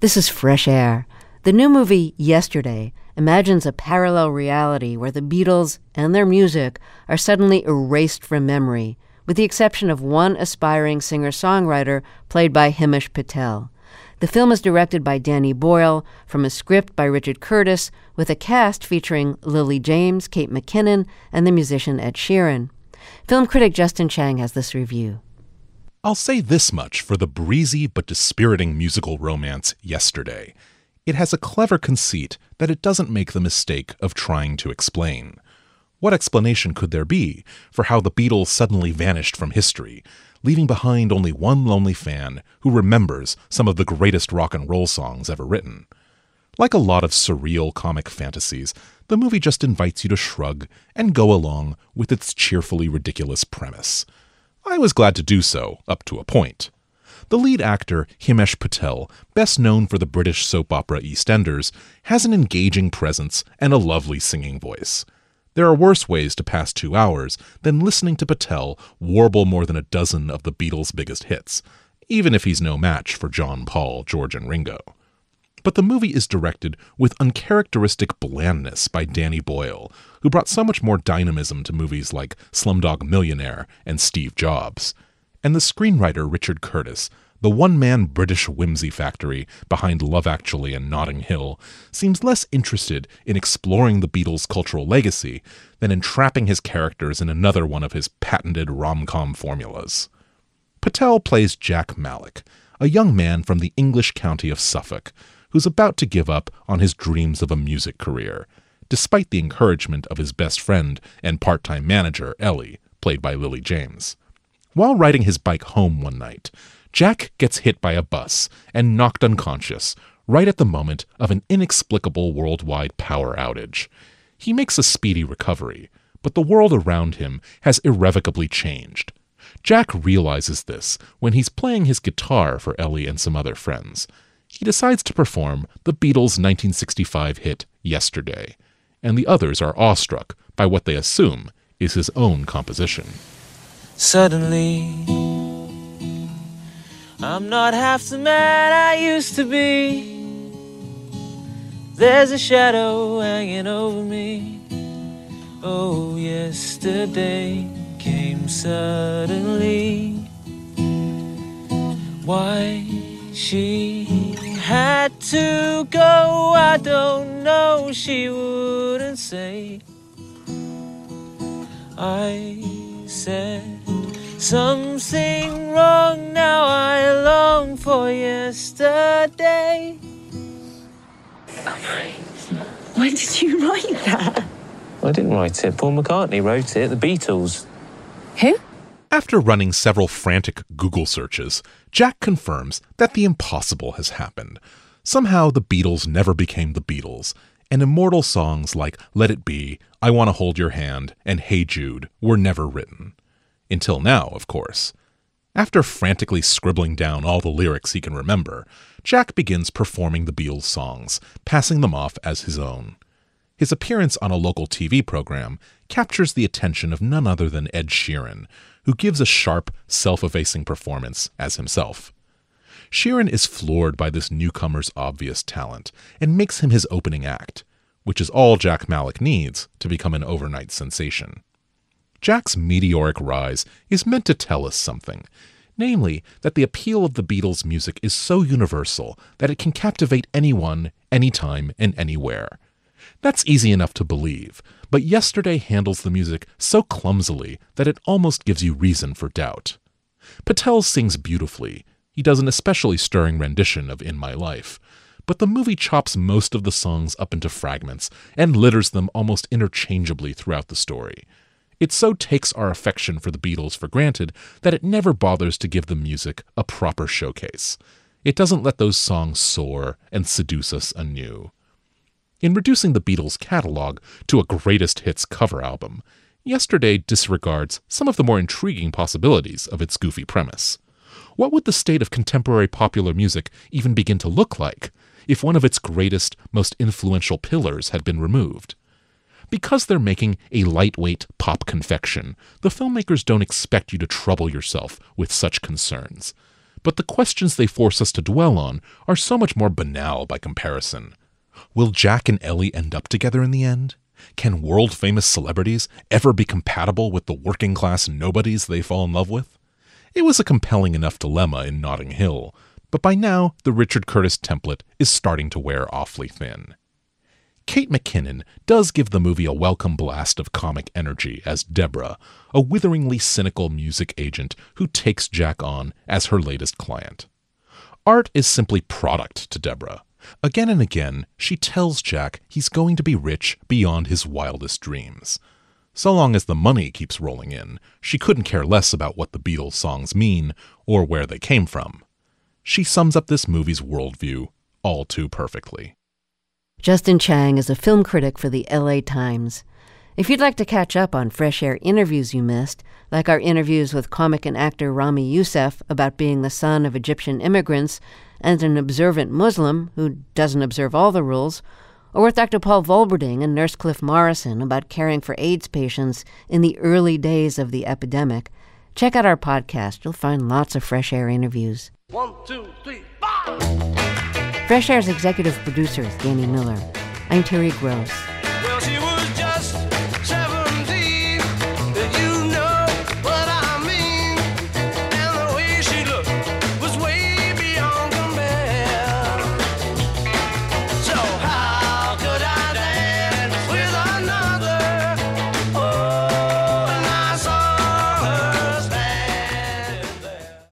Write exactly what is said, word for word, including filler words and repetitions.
This is Fresh Air. The new movie, Yesterday, imagines a parallel reality where the Beatles and their music are suddenly erased from memory, with the exception of one aspiring singer-songwriter played by Himesh Patel. The film is directed by Danny Boyle, from a script by Richard Curtis, with a cast featuring Lily James, Kate McKinnon, and the musician Ed Sheeran. Film critic Justin Chang has this review. I'll say this much for the breezy but dispiriting musical romance Yesterday. It has a clever conceit that it doesn't make the mistake of trying to explain. What explanation could there be for how the Beatles suddenly vanished from history, leaving behind only one lonely fan who remembers some of the greatest rock and roll songs ever written? Like a lot of surreal comic fantasies, the movie just invites you to shrug and go along with its cheerfully ridiculous premise. I was glad to do so, up to a point. The lead actor, Himesh Patel, best known for the British soap opera EastEnders, has an engaging presence and a lovely singing voice. There are worse ways to pass two hours than listening to Patel warble more than a dozen of the Beatles' biggest hits, even if he's no match for John, Paul, George, and Ringo. But the movie is directed with uncharacteristic blandness by Danny Boyle, who brought so much more dynamism to movies like Slumdog Millionaire and Steve Jobs. And the screenwriter Richard Curtis, the one-man British whimsy factory behind Love Actually and Notting Hill, seems less interested in exploring the Beatles' cultural legacy than in trapping his characters in another one of his patented rom-com formulas. Patel plays Jack Mallock, a young man from the English county of Suffolk, who's about to give up on his dreams of a music career, despite the encouragement of his best friend and part-time manager, Ellie, played by Lily James. While riding his bike home one night, Jack gets hit by a bus and knocked unconscious right at the moment of an inexplicable worldwide power outage. He makes a speedy recovery, but the world around him has irrevocably changed. Jack realizes this when he's playing his guitar for Ellie and some other friends. He decides to perform the Beatles' nineteen sixty-five hit Yesterday, and the others are awestruck by what they assume is his own composition. Suddenly, I'm not half the man I used to be. There's a shadow hanging over me. Oh, yesterday came suddenly. Why she had to go, I don't know, she wouldn't say. I said something wrong, now I long for yesterday. When did you write that? I didn't write it, Paul McCartney wrote it, the Beatles. Who? After running several frantic Google searches, Jack confirms that the impossible has happened. Somehow the Beatles never became the Beatles, and immortal songs like Let It Be, I Want to Hold Your Hand, and Hey Jude were never written. Until now, of course. After frantically scribbling down all the lyrics he can remember, Jack begins performing the Beatles songs, passing them off as his own. His appearance on a local T V program captures the attention of none other than Ed Sheeran, who gives a sharp, self-effacing performance as himself. Sheeran is floored by this newcomer's obvious talent and makes him his opening act, which is all Jack Mallock needs to become an overnight sensation. Jack's meteoric rise is meant to tell us something, namely that the appeal of the Beatles' music is so universal that it can captivate anyone, anytime, and anywhere. That's easy enough to believe, but Yesterday handles the music so clumsily that it almost gives you reason for doubt. Patel sings beautifully. He does an especially stirring rendition of In My Life, but the movie chops most of the songs up into fragments and litters them almost interchangeably throughout the story. It so takes our affection for the Beatles for granted that it never bothers to give the music a proper showcase. It doesn't let those songs soar and seduce us anew. In reducing the Beatles' catalog to a greatest hits cover album, Yesterday disregards some of the more intriguing possibilities of its goofy premise. What would the state of contemporary popular music even begin to look like if one of its greatest, most influential pillars had been removed? Because they're making a lightweight pop confection, the filmmakers don't expect you to trouble yourself with such concerns. but the questions they force us to dwell on are so much more banal by comparison. Will Jack and Ellie end up together in the end? Can world-famous celebrities ever be compatible with the working-class nobodies they fall in love with? It was a compelling enough dilemma in Notting Hill, but by now the Richard Curtis template is starting to wear awfully thin. Kate McKinnon does give the movie a welcome blast of comic energy as Deborah, a witheringly cynical music agent who takes Jack on as her latest client. Art is simply product to Deborah. Again and again, she tells Jack he's going to be rich beyond his wildest dreams. So long as the money keeps rolling in, she couldn't care less about what the Beatles songs mean or where they came from. She sums up this movie's worldview all too perfectly. Justin Chang is a film critic for the L A Times. If you'd like to catch up on Fresh Air interviews you missed, like our interviews with comic and actor Rami Youssef about being the son of Egyptian immigrants and an observant Muslim who doesn't observe all the rules, or with Doctor Paul Volberding and Nurse Cliff Morrison about caring for AIDS patients in the early days of the epidemic, check out our podcast. You'll find lots of Fresh Air interviews. One, two, three, five! Fresh Air's executive producer is Danny Miller. I'm Terry Gross.